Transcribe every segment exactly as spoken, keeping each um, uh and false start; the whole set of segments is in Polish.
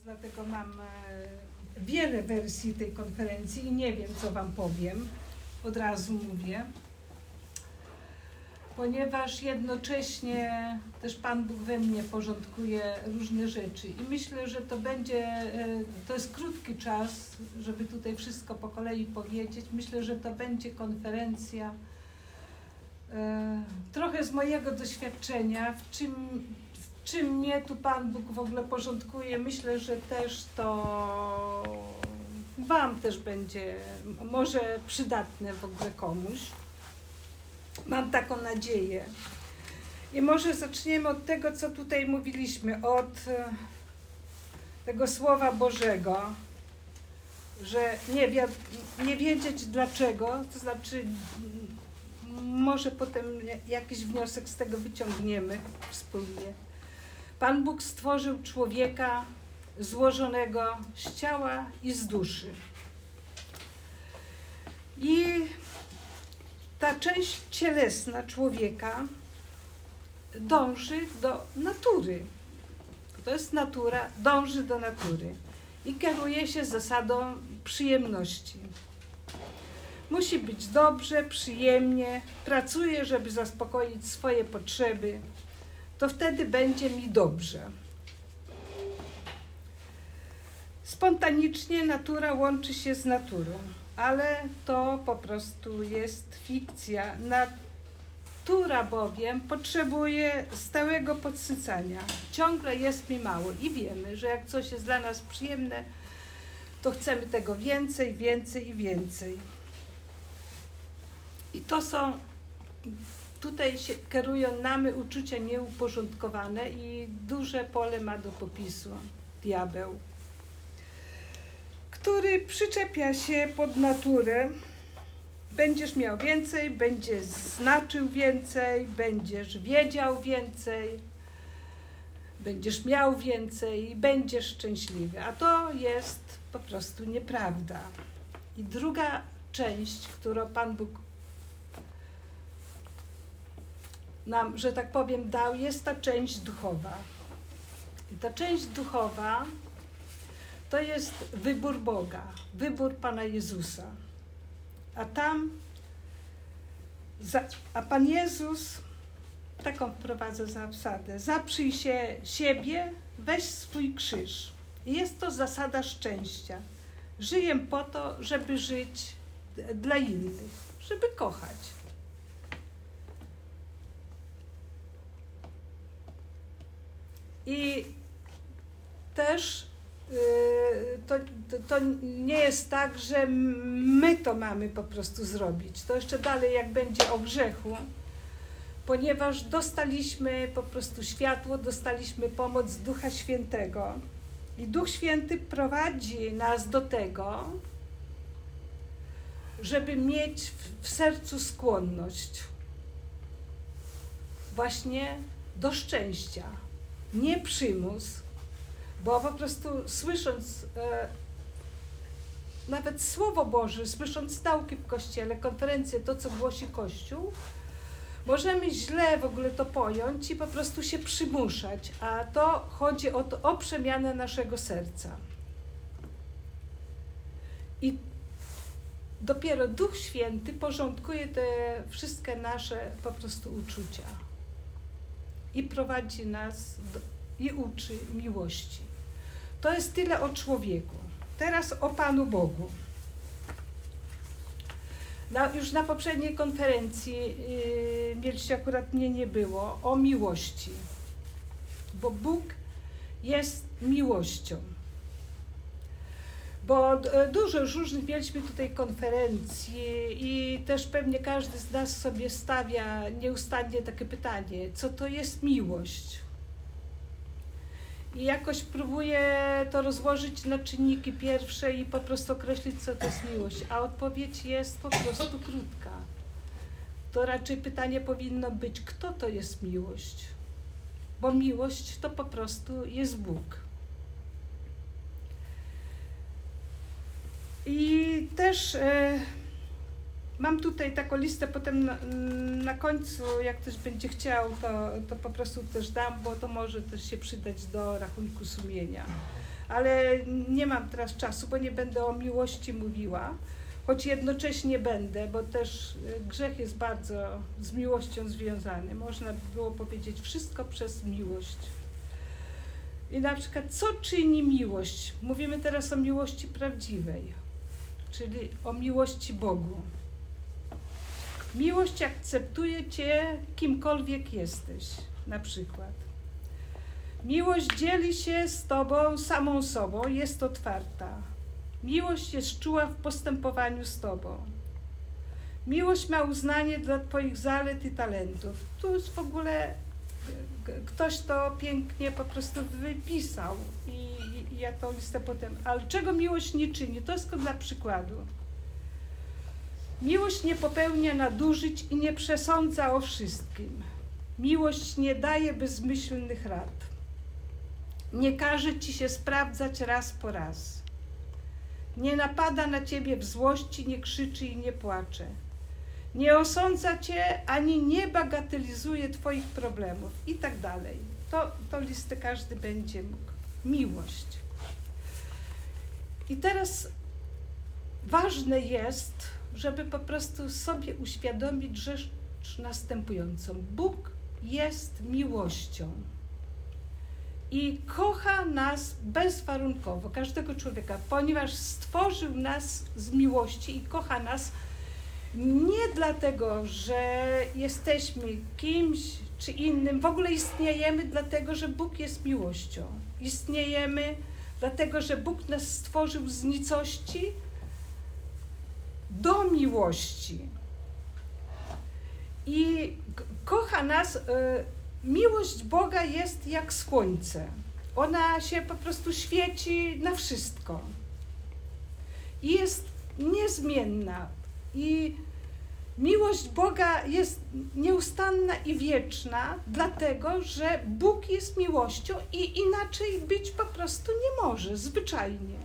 Dlatego mam wiele wersji tej konferencji i nie wiem, co wam powiem. Od razu mówię. Ponieważ jednocześnie też Pan Bóg we mnie porządkuje różne rzeczy. I myślę, że to będzie, to jest krótki czas, żeby tutaj wszystko po kolei powiedzieć. Myślę, że to będzie konferencja trochę z mojego doświadczenia, w czym, w czym mnie tu Pan Bóg w ogóle porządkuje. Myślę, że też to wam też będzie może przydatne w ogóle komuś. Mam taką nadzieję. I może zaczniemy od tego, co tutaj mówiliśmy, od tego Słowa Bożego, że nie, wi nie wiedzieć dlaczego, to znaczy może potem jakiś wniosek z tego wyciągniemy wspólnie. Pan Bóg stworzył człowieka złożonego z ciała i z duszy. I ta część cielesna człowieka dąży do natury. To jest natura, dąży do natury i kieruje się zasadą przyjemności. Musi być dobrze, przyjemnie, pracuje, żeby zaspokoić swoje potrzeby. To wtedy będzie mi dobrze. Spontanicznie natura łączy się z naturą. Ale to po prostu jest fikcja. Natura bowiem potrzebuje stałego podsycania. Ciągle jest mi mało i wiemy, że jak coś jest dla nas przyjemne, to chcemy tego więcej, więcej i więcej. I to są, tutaj się kierują nami uczucia nieuporządkowane i duże pole ma do popisu diabeł, który przyczepia się pod naturę. Będziesz miał więcej, będziesz znaczył więcej, będziesz wiedział więcej, będziesz miał więcej i będziesz szczęśliwy. A to jest po prostu nieprawda. I druga część, którą Pan Bóg nam, że tak powiem, dał, jest ta część duchowa. I ta część duchowa to jest wybór Boga, wybór Pana Jezusa. A tam, a Pan Jezus taką wprowadza zasadę: zaprzyj się siebie, weź swój krzyż. I jest to zasada szczęścia. Żyję po to, żeby żyć dla innych, żeby kochać. I też To, to, to nie jest tak, że my to mamy po prostu zrobić. To jeszcze dalej, jak będzie o grzechu, ponieważ dostaliśmy po prostu światło, dostaliśmy pomoc Ducha Świętego i Duch Święty prowadzi nas do tego, żeby mieć w, w sercu skłonność właśnie do szczęścia, nie przymus. Bo po prostu słysząc e, nawet Słowo Boże, słysząc nauki w Kościele, konferencje, to co głosi Kościół, możemy źle w ogóle to pojąć i po prostu się przymuszać, a to chodzi o, to, o przemianę naszego serca. I dopiero Duch Święty porządkuje te wszystkie nasze po prostu uczucia i prowadzi nas do, i uczy miłości. To jest tyle o człowieku. Teraz o Panu Bogu. Na, już na poprzedniej konferencji yy, mieliście, akurat mnie nie było, o miłości. Bo Bóg jest miłością. Bo dużo różnych mieliśmy tutaj konferencji i też pewnie każdy z nas sobie stawia nieustannie takie pytanie, co to jest miłość? I jakoś próbuję to rozłożyć na czynniki pierwsze i po prostu określić, co to jest miłość. A odpowiedź jest po prostu krótka. To raczej pytanie powinno być, kto to jest miłość? Bo miłość to po prostu jest Bóg. I też e, mam tutaj taką listę, potem na, na końcu, jak ktoś będzie chciał, to, to po prostu też dam, bo to może też się przydać do rachunku sumienia. ale nie mam teraz czasu, bo nie będę o miłości mówiła, choć jednocześnie będę, bo też grzech jest bardzo z miłością związany. Można by było powiedzieć wszystko przez miłość. I na przykład, co czyni miłość? Mówimy teraz o miłości prawdziwej, czyli o miłości Bogu. Miłość akceptuje cię, kimkolwiek jesteś, na przykład. Miłość dzieli się z tobą, samą sobą, jest otwarta. Miłość jest czuła w postępowaniu z tobą. Miłość ma uznanie dla twoich zalet i talentów. Tu jest w ogóle ktoś to pięknie po prostu wypisał i, i ja tą listę potem. Ale czego miłość nie czyni? To jest tylko dla przykładu. Miłość nie popełnia nadużyć i nie przesądza o wszystkim. Miłość nie daje bezmyślnych rad. Nie każe ci się sprawdzać raz po raz. Nie napada na ciebie w złości, nie krzyczy i nie płacze. Nie osądza cię, ani nie bagatelizuje twoich problemów i tak dalej. To, to listę każdy będzie mógł. Miłość. I teraz ważne jest, żeby po prostu sobie uświadomić rzecz następującą. Bóg jest miłością i kocha nas bezwarunkowo, każdego człowieka, ponieważ stworzył nas z miłości i kocha nas nie dlatego, że jesteśmy kimś czy innym, w ogóle istniejemy dlatego, że Bóg jest miłością. Istniejemy dlatego, że Bóg nas stworzył z nicości do miłości. I kocha nas, y, miłość Boga jest jak słońce. Ona się po prostu świeci na wszystko. I jest niezmienna. I miłość Boga jest nieustanna i wieczna, dlatego, że Bóg jest miłością i inaczej być po prostu nie może, zwyczajnie.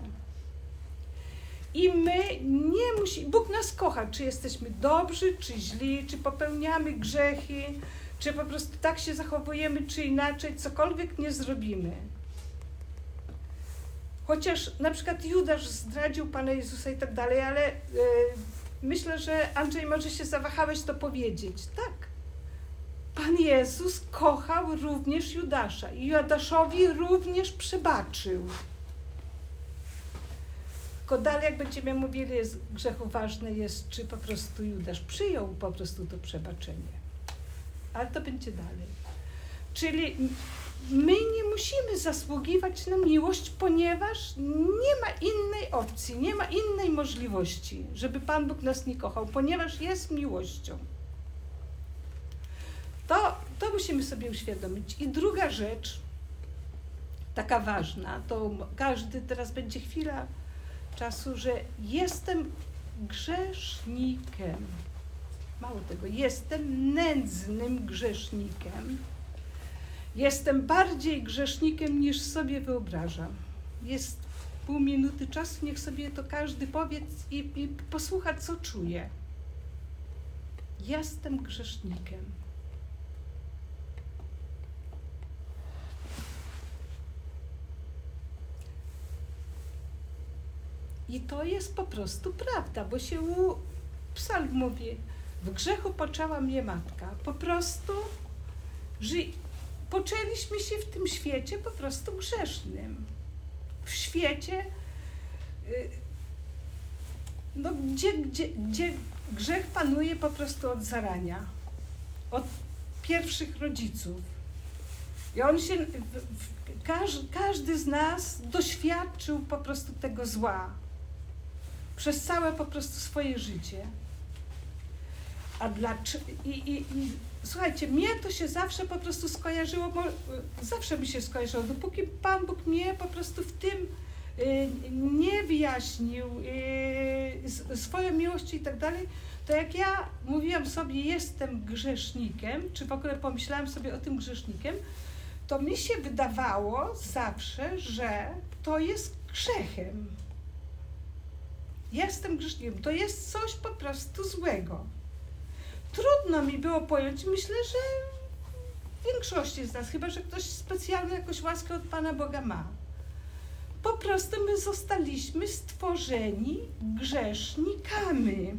I my nie musimy, Bóg nas kocha, czy jesteśmy dobrzy, czy źli, czy popełniamy grzechy, czy po prostu tak się zachowujemy, czy inaczej, cokolwiek nie zrobimy. Chociaż na przykład Judasz zdradził Pana Jezusa i tak dalej, ale yy, myślę, że Andrzej, może się zawahałeś to powiedzieć. Tak, Pan Jezus kochał również Judasza i Judaszowi również przebaczył. Tylko dalej, jak będziemy mówili, jest grzechu, ważne jest, czy po prostu Judasz przyjął po prostu to przebaczenie. Ale to będzie dalej. Czyli my nie musimy zasługiwać na miłość, ponieważ nie ma innej opcji, nie ma innej możliwości, żeby Pan Bóg nas nie kochał, ponieważ jest miłością. To, to musimy sobie uświadomić. I druga rzecz, taka ważna, to każdy, teraz będzie chwila czasu, że jestem grzesznikiem. Mało tego, jestem nędznym grzesznikiem. Jestem bardziej grzesznikiem, niż sobie wyobrażam. Jest pół minuty czasu, niech sobie to każdy powie i, i posłucha, co czuje. Jestem grzesznikiem. I to jest po prostu prawda, bo się u Psalm mówi, w grzechu poczęła mnie matka. Po prostu, że poczęliśmy się w tym świecie po prostu grzesznym. W świecie, no, gdzie, gdzie, gdzie grzech panuje po prostu od zarania, od pierwszych rodziców. I on się, w, w, każdy, każdy z nas doświadczył po prostu tego zła przez całe po prostu swoje życie. A dlaczego? I, i, i słuchajcie, mnie to się zawsze po prostu skojarzyło, bo zawsze mi się skojarzyło, dopóki Pan Bóg mnie po prostu w tym y, nie wyjaśnił y, swoją miłością i tak dalej, to jak ja mówiłam sobie, jestem grzesznikiem, czy w ogóle pomyślałam sobie o tym grzesznikiem, to mi się wydawało zawsze, że to jest grzechem. Jestem grzesznikiem, to jest coś po prostu złego. Trudno mi było pojąć, myślę, że w większości z nas, chyba że ktoś specjalnie jakąś łaskę od Pana Boga ma, po prostu my zostaliśmy stworzeni grzesznikami.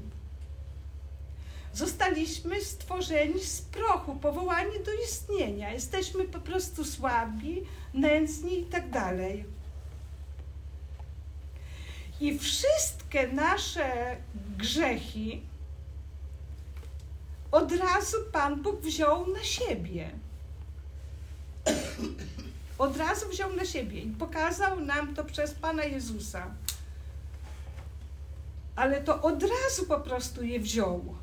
Zostaliśmy stworzeni z prochu, powołani do istnienia. Jesteśmy po prostu słabi, nędzni i tak dalej. I wszystkie nasze grzechy od razu Pan Bóg wziął na siebie. Od razu wziął na siebie i pokazał nam to przez Pana Jezusa. Ale to od razu po prostu je wziął.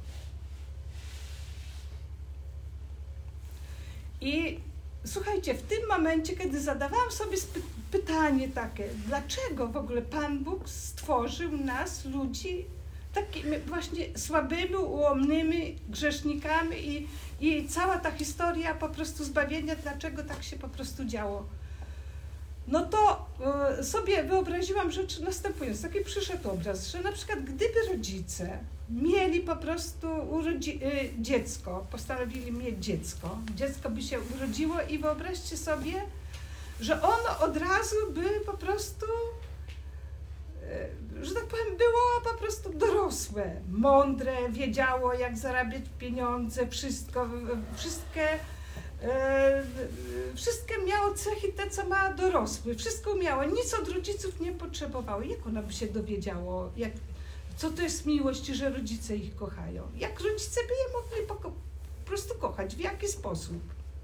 I słuchajcie, w tym momencie, kiedy zadawałam sobie pytanie takie, dlaczego w ogóle Pan Bóg stworzył nas, ludzi, takimi właśnie słabymi, ułomnymi grzesznikami i, i cała ta historia po prostu zbawienia, dlaczego tak się po prostu działo. No to y, sobie wyobraziłam rzecz następującą. Taki przyszedł obraz, że na przykład gdyby rodzice mieli po prostu urodzi- y, dziecko, postanowili mieć dziecko, dziecko by się urodziło i wyobraźcie sobie, że ono od razu by po prostu, y, że tak powiem, było po prostu dorosłe, mądre, wiedziało jak zarabiać pieniądze, wszystko, wszystkie Wszystkie miało cechy te, co ma dorosły. Wszystko umiało, nic od rodziców nie potrzebowało. Jak ono by się dowiedziało, jak, co to jest miłość, że rodzice ich kochają? Jak rodzice by je mogli po, po prostu kochać? W jaki sposób?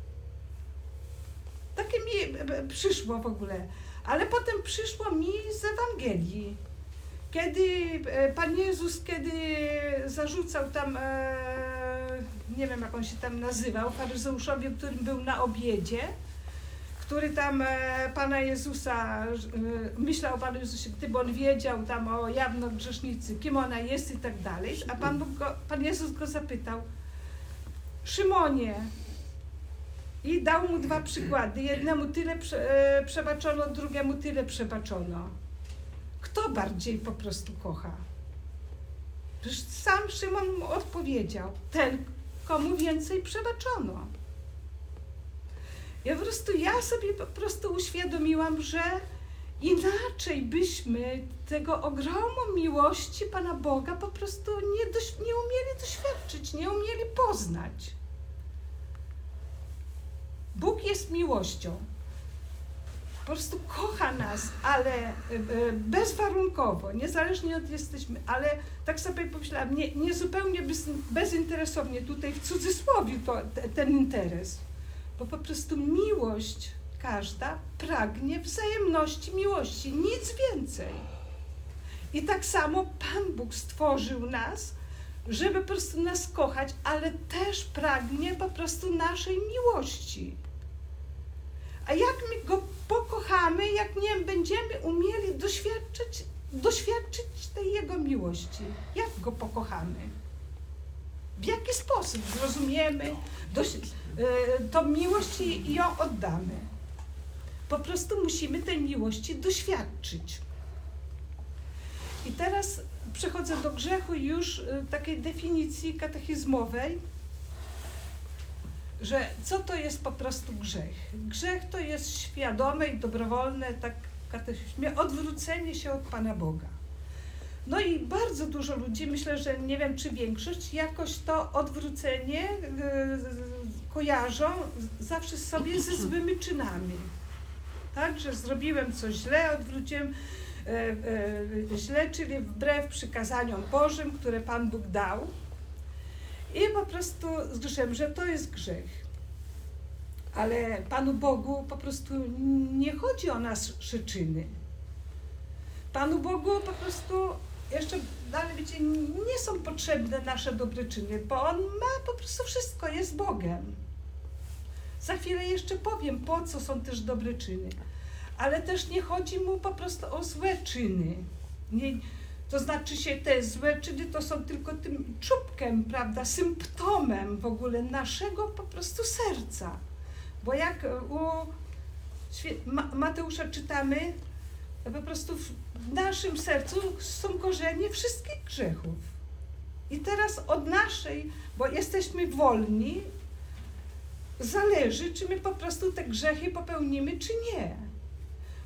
Takie mi przyszło w ogóle. Ale potem przyszło mi z Ewangelii. Kiedy Pan Jezus, kiedy zarzucał tam, nie wiem jak on się tam nazywał, faryzeuszowi, którym był na obiedzie, który tam Pana Jezusa, myślał o Panu Jezusie, gdyby on wiedział tam o jawno grzesznicy, kim ona jest i tak dalej, a Pan, Bóg go, Pan Jezus go zapytał, Szymonie, i dał mu dwa przykłady, jednemu tyle prze, przebaczono, drugiemu tyle przebaczono. Kto bardziej po prostu kocha? Przecież sam Szymon mu odpowiedział, ten, komu więcej przebaczono. Ja po prostu, ja sobie po prostu uświadomiłam, że inaczej byśmy tego ogromu miłości Pana Boga po prostu nie, doś, nie umieli doświadczyć, nie umieli poznać. Bóg jest miłością. Po prostu kocha nas, ale bezwarunkowo, niezależnie od jesteśmy, ale tak sobie pomyślałam, nie, nie zupełnie bez, bezinteresownie, tutaj w cudzysłowie to, ten interes, bo po prostu miłość każda pragnie wzajemności miłości, nic więcej. I tak samo Pan Bóg stworzył nas, żeby po prostu nas kochać, ale też pragnie po prostu naszej miłości. A jak my go pokochamy, jak nie będziemy umieli doświadczyć, doświadczyć tej jego miłości? Jak go pokochamy? W jaki sposób zrozumiemy doś, y, tą miłość i ją oddamy? Po prostu musimy tej miłości doświadczyć. I teraz przechodzę do grzechu już y, takiej definicji katechizmowej, że co to jest po prostu grzech? Grzech to jest świadome i dobrowolne, tak w katechizmie, odwrócenie się od Pana Boga. No i bardzo dużo ludzi, myślę, że nie wiem czy większość, jakoś to odwrócenie yy, kojarzą zawsze sobie ze złymi czynami. Tak, że zrobiłem coś źle, odwróciłem yy, yy, źle, czyli wbrew przykazaniom Bożym, które Pan Bóg dał. I po prostu zgrzeszyłem, że to jest grzech. Ale Panu Bogu po prostu nie chodzi o nasze czyny. Panu Bogu po prostu jeszcze dalej, wiecie, nie są potrzebne nasze dobre czyny, bo On ma po prostu wszystko, jest Bogiem. Za chwilę jeszcze powiem, po co są też dobre czyny. Ale też nie chodzi Mu po prostu o złe czyny. Nie, to znaczy się te złe czyny to są tylko tym czubkiem, prawda, symptomem w ogóle naszego po prostu serca. Bo jak u Mateusza czytamy, po prostu w naszym sercu są korzenie wszystkich grzechów. I teraz od naszej, bo jesteśmy wolni, zależy, czy my po prostu te grzechy popełnimy, czy nie.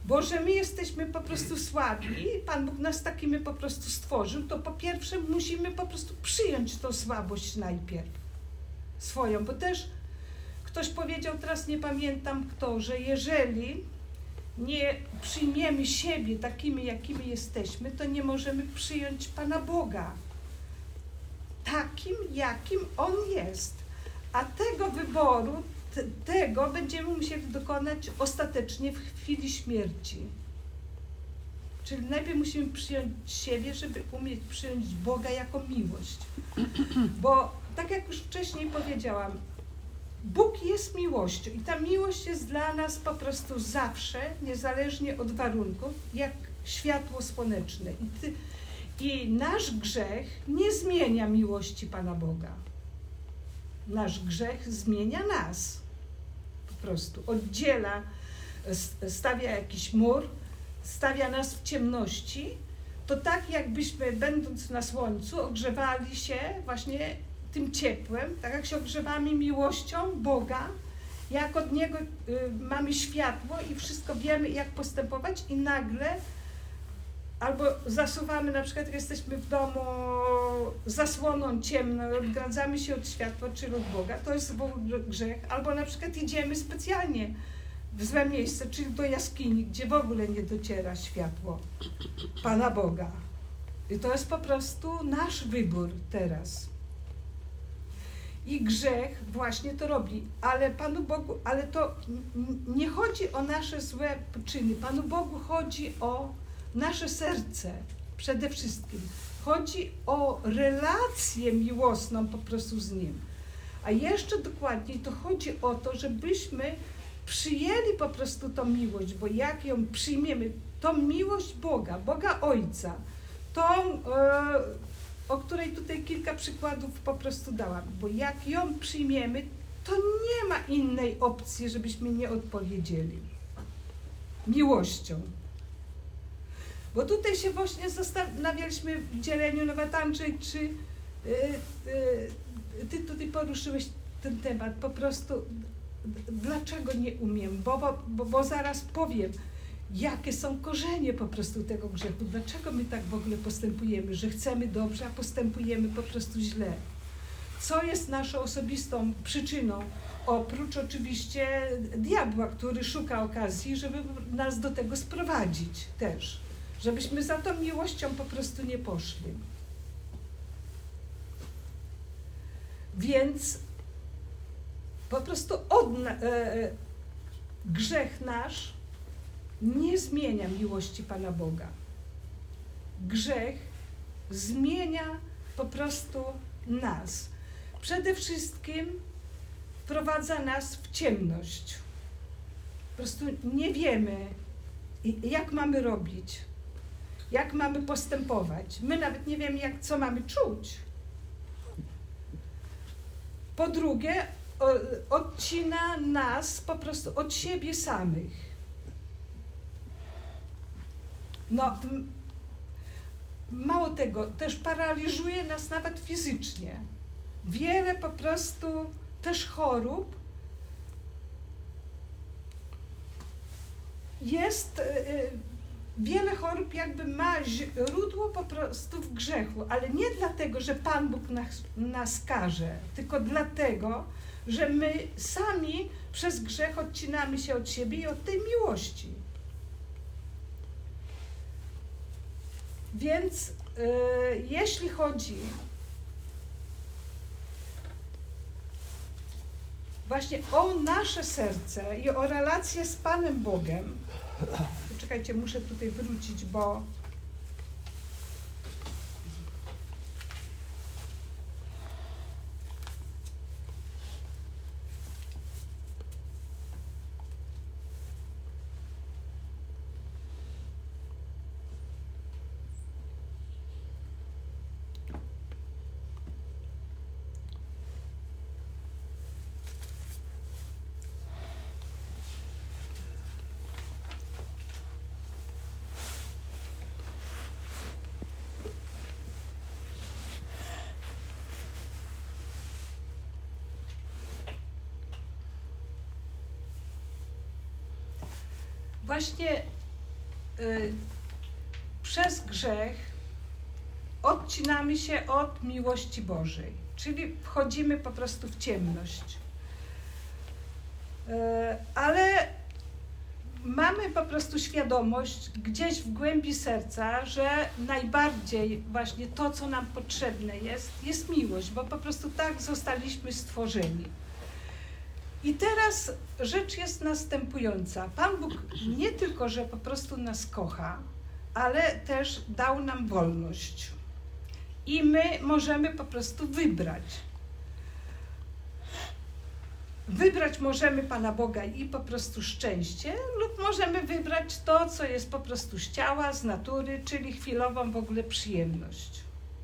Bo że my jesteśmy po prostu słabi, Pan Bóg nas takimi po prostu stworzył, to po pierwsze musimy po prostu przyjąć tą słabość najpierw swoją, bo też ktoś powiedział, teraz nie pamiętam kto, że jeżeli nie przyjmiemy siebie takimi, jakimi jesteśmy, to nie możemy przyjąć Pana Boga takim, jakim On jest. A tego wyboru, t- tego będziemy musieli dokonać ostatecznie w chwili śmierci. Czyli najpierw musimy przyjąć siebie, żeby umieć przyjąć Boga jako miłość. Bo tak jak już wcześniej powiedziałam, Bóg jest miłością i ta miłość jest dla nas po prostu zawsze, niezależnie od warunków, jak światło słoneczne. I, ty, i nasz grzech nie zmienia miłości Pana Boga. Nasz grzech zmienia nas. Po prostu oddziela, stawia jakiś mur, stawia nas w ciemności. To tak jakbyśmy, będąc na słońcu, ogrzewali się właśnie tym ciepłem, tak jak się ogrzewamy miłością Boga, jak od Niego y, mamy światło i wszystko wiemy, jak postępować, i nagle albo zasuwamy, na przykład jak jesteśmy w domu zasłoną ciemną, odgradzamy się od światła, czy od Boga, to jest w ogóle grzech, albo na przykład idziemy specjalnie w złe miejsce, czyli do jaskini, gdzie w ogóle nie dociera światło Pana Boga. I to jest po prostu nasz wybór teraz. I grzech właśnie to robi, ale Panu Bogu, ale to nie chodzi o nasze złe czyny. Panu Bogu chodzi o nasze serce przede wszystkim. Chodzi o relację miłosną po prostu z Nim. A jeszcze dokładniej to chodzi o to, żebyśmy przyjęli po prostu tą miłość, bo jak ją przyjmiemy, tą miłość Boga, Boga Ojca, tą, e, o której tutaj kilka przykładów po prostu dałam, bo jak ją przyjmiemy, to nie ma innej opcji, żebyśmy nie odpowiedzieli miłością. Bo tutaj się właśnie zastanawialiśmy w dzieleniu, nawet Andrzej, czy y, y, ty tutaj poruszyłeś ten temat, po prostu dlaczego nie umiem, bo, bo, bo, bo zaraz powiem, jakie są korzenie po prostu tego grzechu, dlaczego my tak w ogóle postępujemy, że chcemy dobrze, a postępujemy po prostu źle. Co jest naszą osobistą przyczyną, oprócz oczywiście diabła, który szuka okazji, żeby nas do tego sprowadzić też, żebyśmy za tą miłością po prostu nie poszli. Więc po prostu odna, e, grzech nasz nie zmienia miłości Pana Boga. Grzech zmienia po prostu nas. Przede wszystkim wprowadza nas w ciemność. Po prostu nie wiemy, jak mamy robić, jak mamy postępować. My nawet nie wiemy, jak, co mamy czuć. Po drugie, odcina nas po prostu od siebie samych. No, mało tego, też paraliżuje nas nawet fizycznie. Wiele po prostu też chorób jest, wiele chorób jakby ma źródło po prostu w grzechu, ale nie dlatego, że Pan Bóg nas, nas karze, tylko dlatego, że my sami przez grzech odcinamy się od siebie i od tej miłości. Więc y, jeśli chodzi właśnie o nasze serce i o relację z Panem Bogiem, poczekajcie, muszę tutaj wrócić, bo właśnie y, przez grzech odcinamy się od miłości Bożej, czyli wchodzimy po prostu w ciemność. Y, ale mamy po prostu świadomość gdzieś w głębi serca, że najbardziej właśnie to, co nam potrzebne jest, jest miłość, bo po prostu tak zostaliśmy stworzeni. I teraz rzecz jest następująca. Pan Bóg nie tylko, że po prostu nas kocha, ale też dał nam wolność. I my możemy po prostu wybrać. Wybrać możemy Pana Boga i po prostu szczęście, lub możemy wybrać to, co jest po prostu z ciała, z natury, czyli chwilową w ogóle przyjemność.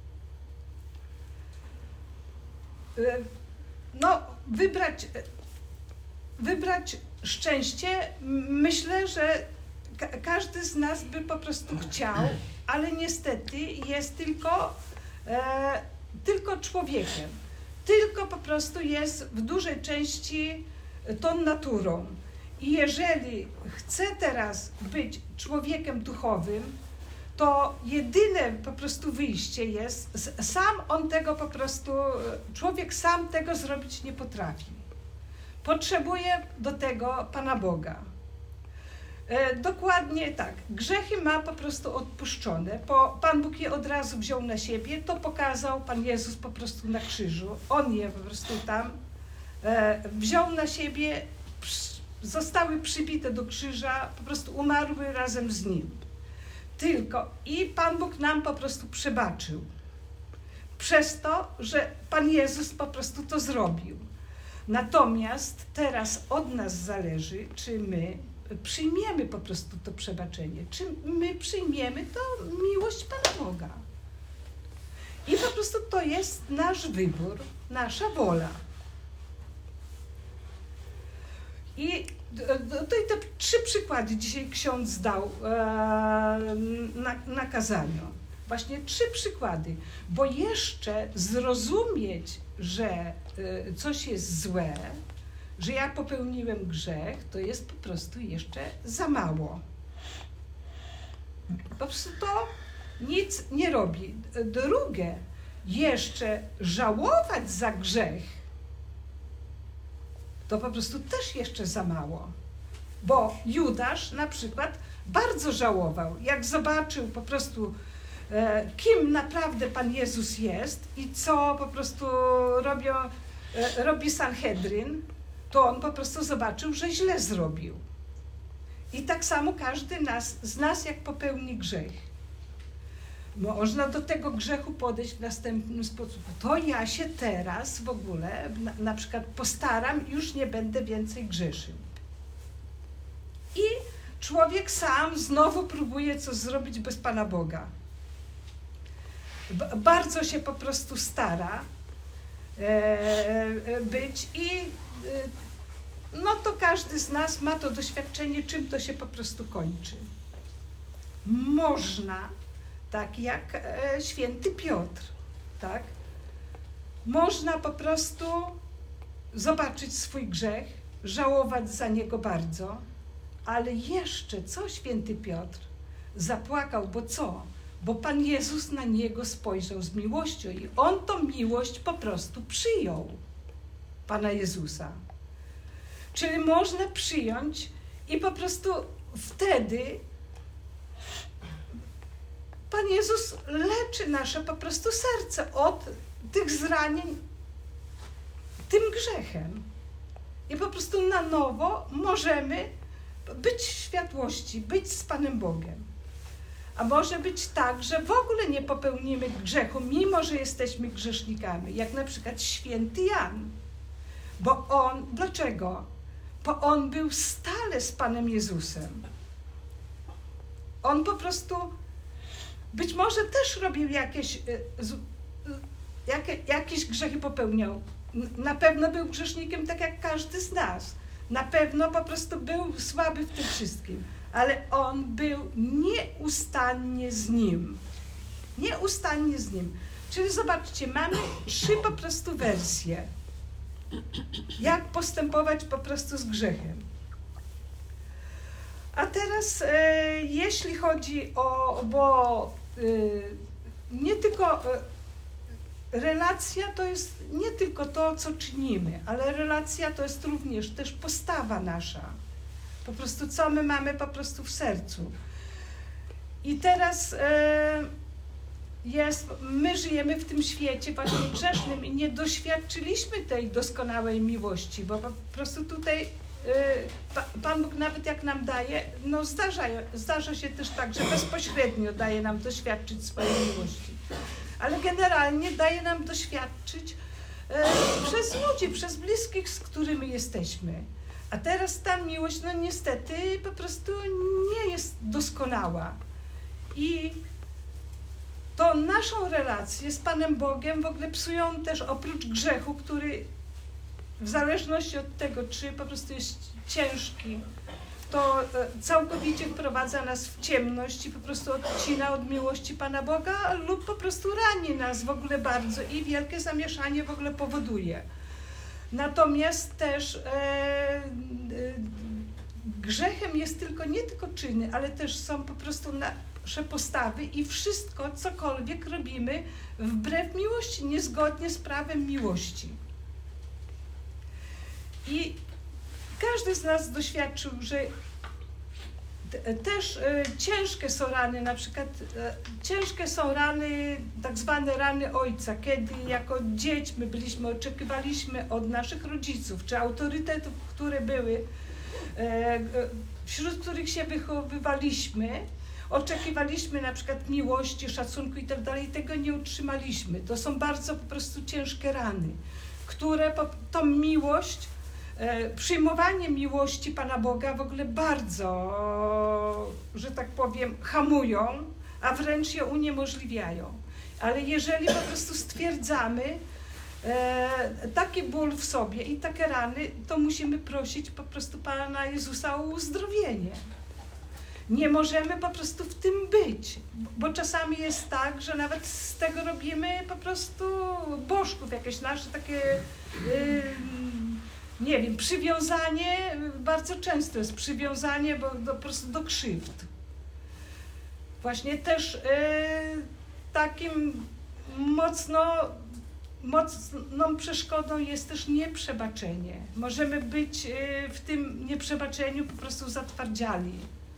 No, wybrać, wybrać szczęście, myślę, że ka każdy z nas by po prostu chciał, ale niestety jest tylko, e, tylko człowiekiem. Tylko po prostu jest w dużej części tą naturą. I jeżeli chce teraz być człowiekiem duchowym, to jedyne po prostu wyjście jest, sam on tego po prostu, człowiek sam tego zrobić nie potrafi. Potrzebuje do tego Pana Boga. E, dokładnie tak, grzechy ma po prostu odpuszczone, bo Pan Bóg je od razu wziął na siebie, to pokazał Pan Jezus po prostu na krzyżu. On je po prostu tam e, wziął na siebie, przy, zostały przybite do krzyża, po prostu umarły razem z Nim. Tylko i Pan Bóg nam po prostu przebaczył. Przez to, że Pan Jezus po prostu to zrobił. Natomiast teraz od nas zależy, czy my przyjmiemy po prostu to przebaczenie, czy my przyjmiemy to miłość Pana Boga. I po prostu to jest nasz wybór, nasza wola. I tutaj te trzy przykłady dzisiaj ksiądz dał e, na, na kazaniu. Właśnie trzy przykłady, bo jeszcze zrozumieć, że y, coś jest złe, że ja popełniłem grzech, to jest po prostu jeszcze za mało. Po prostu to nic nie robi. Drugie, jeszcze żałować za grzech, to po prostu też jeszcze za mało. Bo Judasz na przykład bardzo żałował, jak zobaczył po prostu, e, kim naprawdę Pan Jezus jest i co po prostu robią, e, robi Sanhedryn, to on po prostu zobaczył, że źle zrobił. I tak samo każdy nas, z nas, jak popełni grzech. Można do tego grzechu podejść w następny sposób. To ja się teraz w ogóle na, na przykład postaram, już nie będę więcej grzeszył. I człowiek sam znowu próbuje coś zrobić bez Pana Boga. B- bardzo się po prostu stara e, być i e, no to każdy z nas ma to doświadczenie, czym to się po prostu kończy. Można, tak jak e, święty Piotr, tak? Można po prostu zobaczyć swój grzech, żałować za niego bardzo, ale jeszcze co święty Piotr? Zapłakał, bo co? Bo Pan Jezus na niego spojrzał z miłością i on tą miłość po prostu przyjął, Pana Jezusa. Czyli można przyjąć i po prostu wtedy Pan Jezus leczy nasze po prostu serce od tych zranień tym grzechem. I po prostu na nowo możemy być w światłości, być z Panem Bogiem. A może być tak, że w ogóle nie popełnimy grzechu, mimo że jesteśmy grzesznikami, jak na przykład święty Jan. Bo on, dlaczego? Bo on był stale z Panem Jezusem. On po prostu być może też robił jakieś, jakie, jakieś grzechy popełniał. Na pewno był grzesznikiem tak jak każdy z nas. Na pewno po prostu był słaby w tym wszystkim. Ale on był nieustannie z nim. Nieustannie z nim. Czyli zobaczcie, mamy trzy po prostu wersje. Jak postępować po prostu z grzechem. A teraz e, jeśli chodzi o, bo e, nie tylko e, relacja to jest nie tylko to, co czynimy, ale relacja to jest również też postawa nasza. Po prostu co my mamy po prostu w sercu. I teraz e, jest, my żyjemy w tym świecie właśnie grzesznym i nie doświadczyliśmy tej doskonałej miłości, bo po prostu tutaj e, Pan Bóg nawet jak nam daje, no zdarza, zdarza się też tak, że bezpośrednio daje nam doświadczyć swojej miłości. Ale generalnie daje nam doświadczyć e, przez ludzi, przez bliskich, z którymi jesteśmy. A teraz ta miłość, no niestety, po prostu nie jest doskonała. I to naszą relację z Panem Bogiem w ogóle psują też oprócz grzechu, który w zależności od tego, czy po prostu jest ciężki, to całkowicie wprowadza nas w ciemność i po prostu odcina od miłości Pana Boga lub po prostu rani nas w ogóle bardzo i wielkie zamieszanie w ogóle powoduje. Natomiast też e, e, grzechem jest tylko nie tylko czyny, ale też są po prostu nasze postawy i wszystko, cokolwiek robimy wbrew miłości, niezgodnie z prawem miłości. I każdy z nas doświadczył, że też e, ciężkie są rany, na przykład e, ciężkie są rany, tak zwane rany ojca, kiedy jako dziećmi byliśmy, oczekiwaliśmy od naszych rodziców, czy autorytetów, które były, e, wśród których się wychowywaliśmy, oczekiwaliśmy na przykład miłości, szacunku i tak dalej, tego nie utrzymaliśmy. To są bardzo po prostu ciężkie rany, które po, tą miłość, przyjmowanie miłości Pana Boga w ogóle bardzo, że tak powiem, hamują, a wręcz ją uniemożliwiają. Ale jeżeli po prostu stwierdzamy e, taki ból w sobie i takie rany, to musimy prosić po prostu Pana Jezusa o uzdrowienie. Nie możemy po prostu w tym być, bo czasami jest tak, że nawet z tego robimy po prostu bożków, jakieś nasze takie... Yy, nie wiem, przywiązanie, bardzo często jest przywiązanie bo do, po prostu do krzywd. Właśnie też y, takim mocno, mocną przeszkodą jest też nieprzebaczenie. Możemy być y, w tym nieprzebaczeniu po prostu zatwardziali.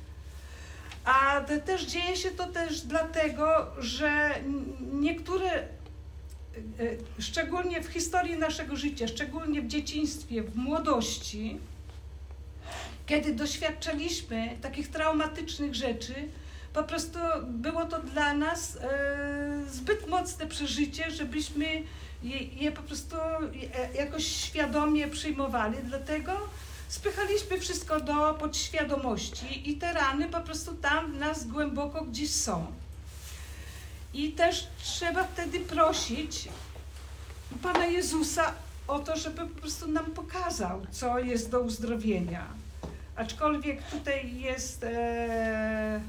A te, też dzieje się to też dlatego, że niektóre szczególnie w historii naszego życia, szczególnie w dzieciństwie, w młodości, kiedy doświadczaliśmy takich traumatycznych rzeczy, po prostu było to dla nas e, zbyt mocne przeżycie, żebyśmy je, je po prostu jakoś świadomie przyjmowali, dlatego spychaliśmy wszystko do podświadomości i te rany po prostu tam w nas głęboko gdzieś są. I też trzeba wtedy prosić Pana Jezusa o to, żeby po prostu nam pokazał, co jest do uzdrowienia. Aczkolwiek tutaj jest e,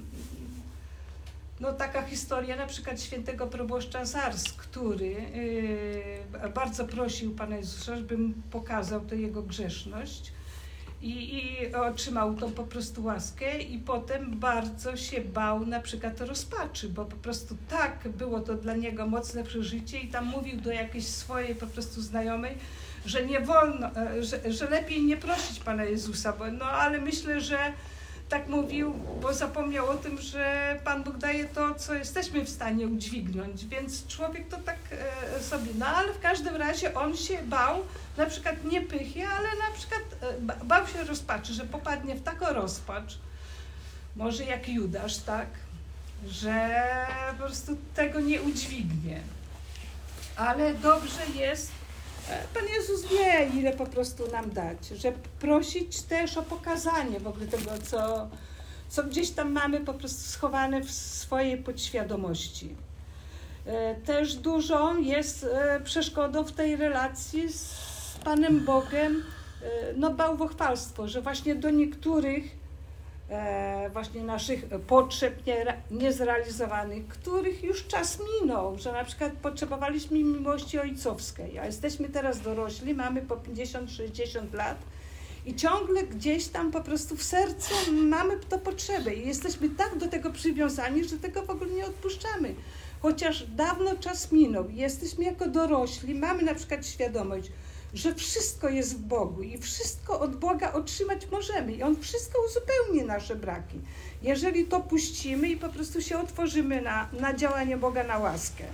no, taka historia na przykład świętego proboszcza z Ars, który e, bardzo prosił Pana Jezusa, żeby mu pokazał tę jego grzeszność. I, I otrzymał tą po prostu łaskę i potem bardzo się bał na przykład rozpaczy, bo po prostu tak było to dla niego mocne przeżycie i tam mówił do jakiejś swojej po prostu znajomej, że nie wolno, że, że lepiej nie prosić Pana Jezusa, bo, no ale myślę, że tak mówił, bo zapomniał o tym, że Pan Bóg daje to, co jesteśmy w stanie udźwignąć, więc człowiek to tak e, sobie, no ale w każdym razie on się bał, na przykład nie pychy, ale na przykład e, bał się rozpaczy, że popadnie w taką rozpacz, może jak Judasz, tak, że po prostu tego nie udźwignie. Ale dobrze jest, Pan Jezus wie, ile po prostu nam dać, że prosić też o pokazanie w ogóle tego, co, co gdzieś tam mamy po prostu schowane w swojej podświadomości. Też dużą jest przeszkodą w tej relacji z Panem Bogiem, no bałwochwalstwo, że właśnie do niektórych właśnie naszych potrzeb nie, niezrealizowanych, których już czas minął, że na przykład potrzebowaliśmy miłości ojcowskiej, a jesteśmy teraz dorośli, mamy po pięćdziesiąt sześćdziesiąt lat I ciągle gdzieś tam po prostu w sercu mamy to potrzebę i jesteśmy tak do tego przywiązani, że tego w ogóle nie odpuszczamy. Chociaż dawno czas minął, jesteśmy jako dorośli, mamy na przykład świadomość, że wszystko jest w Bogu i wszystko od Boga otrzymać możemy i On wszystko uzupełni nasze braki. Jeżeli to puścimy i po prostu się otworzymy na, na działanie Boga, na łaskę.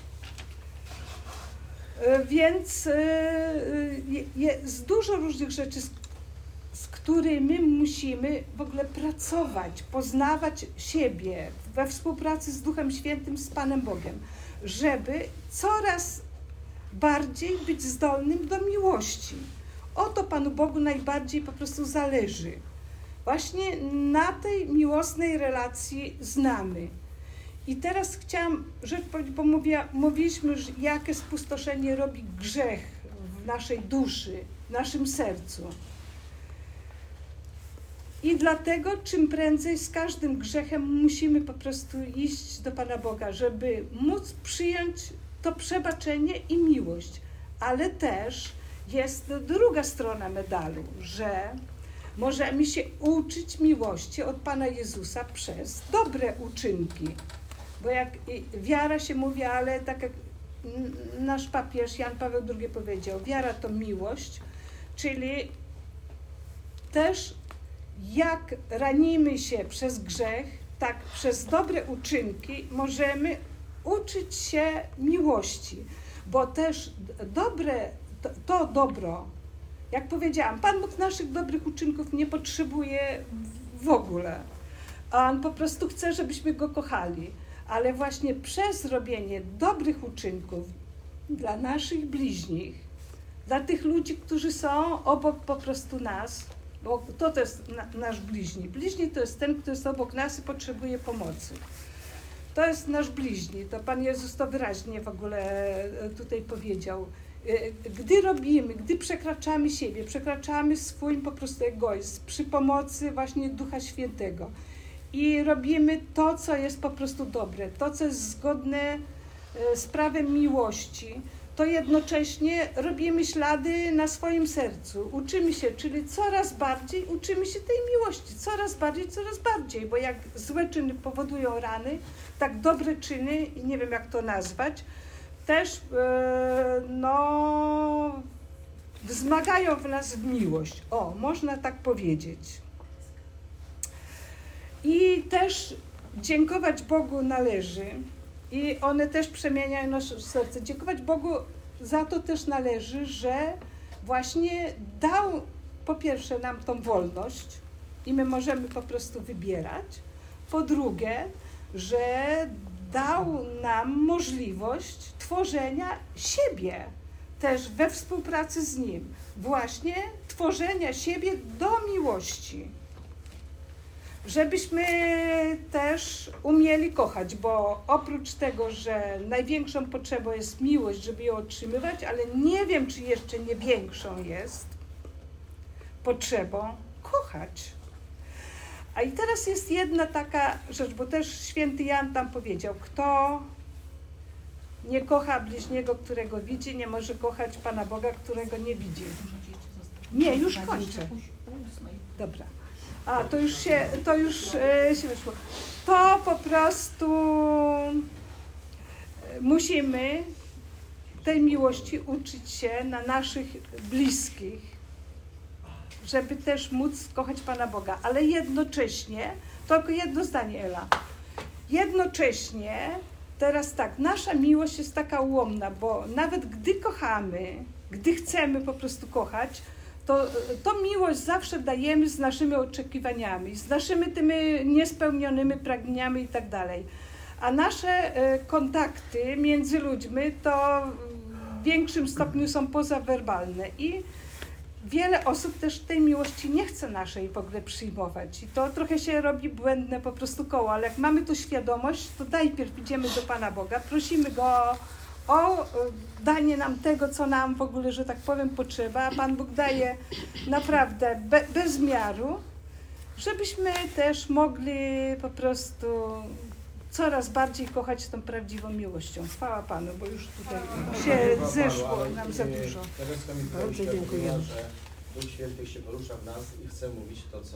Więc jest dużo różnych rzeczy, z, z którymi musimy w ogóle pracować, poznawać siebie we współpracy z Duchem Świętym, z Panem Bogiem, żeby coraz bardziej być zdolnym do miłości. O to Panu Bogu najbardziej po prostu zależy. Właśnie na tej miłosnej relacji z nami. I teraz chciałam rzecz powiedzieć, bo mówiła, mówiliśmy, że jakie spustoszenie robi grzech w naszej duszy, w naszym sercu. I dlatego czym prędzej z każdym grzechem musimy po prostu iść do Pana Boga, żeby móc przyjąć to przebaczenie i miłość. Ale też jest druga strona medalu, że możemy się uczyć miłości od Pana Jezusa przez dobre uczynki. Bo jak wiara się mówi, ale tak jak nasz papież Jan Paweł drugi powiedział, wiara to miłość, czyli też jak ranimy się przez grzech, tak przez dobre uczynki możemy uczyć się miłości, bo też dobre, to, to dobro, jak powiedziałam, Pan Bóg naszych dobrych uczynków nie potrzebuje w ogóle. On po prostu chce, żebyśmy Go kochali, ale właśnie przez robienie dobrych uczynków dla naszych bliźnich, dla tych ludzi, którzy są obok po prostu nas, bo to, to jest na, nasz bliźni. Bliźni to jest ten, kto jest obok nas i potrzebuje pomocy. To jest nasz bliźni, to Pan Jezus to wyraźnie w ogóle tutaj powiedział. Gdy robimy, gdy przekraczamy siebie, przekraczamy swój po prostu egoizm przy pomocy właśnie Ducha Świętego i robimy to, co jest po prostu dobre, to, co jest zgodne z prawem miłości, to jednocześnie robimy ślady na swoim sercu. Uczymy się, czyli coraz bardziej uczymy się tej miłości, coraz bardziej, coraz bardziej, bo jak złe czyny powodują rany, tak dobre czyny, i nie wiem jak to nazwać, też e, no, wzmagają w nas w miłość. O, można tak powiedzieć. I też dziękować Bogu należy i one też przemieniają nasze serce. Dziękować Bogu za to też należy, że właśnie dał po pierwsze nam tą wolność i my możemy po prostu wybierać. Po drugie, że dał nam możliwość tworzenia siebie też we współpracy z Nim. Właśnie tworzenia siebie do miłości. Żebyśmy też umieli kochać, bo oprócz tego, że największą potrzebą jest miłość, żeby ją otrzymywać, ale nie wiem, czy jeszcze nie większą jest potrzebą kochać. A i teraz jest jedna taka rzecz, bo też święty Jan tam powiedział, kto nie kocha bliźniego, którego widzi, nie może kochać Pana Boga, którego nie widzi. Nie, już kończę. Dobra. A, to już się, to już e, się wyszło. To po prostu musimy tej miłości uczyć się na naszych bliskich, żeby też móc kochać Pana Boga. Ale jednocześnie, tylko jedno zdanie, Ela, jednocześnie teraz tak, nasza miłość jest taka ułomna, bo nawet gdy kochamy, gdy chcemy po prostu kochać, to, to miłość zawsze dajemy z naszymi oczekiwaniami, z naszymi tymi niespełnionymi pragnieniami i tak dalej. A nasze kontakty między ludźmi to w większym stopniu są pozawerbalne i wiele osób też tej miłości nie chce naszej w ogóle przyjmować i to trochę się robi błędne po prostu koło, ale jak mamy tu świadomość, to najpierw idziemy do Pana Boga, prosimy Go o danie nam tego, co nam w ogóle, że tak powiem, potrzeba, a Pan Bóg daje naprawdę be, bez miaru, żebyśmy też mogli po prostu coraz bardziej kochać tą prawdziwą miłością. Chwała Panu, bo już tutaj się zeszło nam za dużo. Tereska mi bardzo dziękuję, że Duch Święty się porusza w nas i chce mówić to, co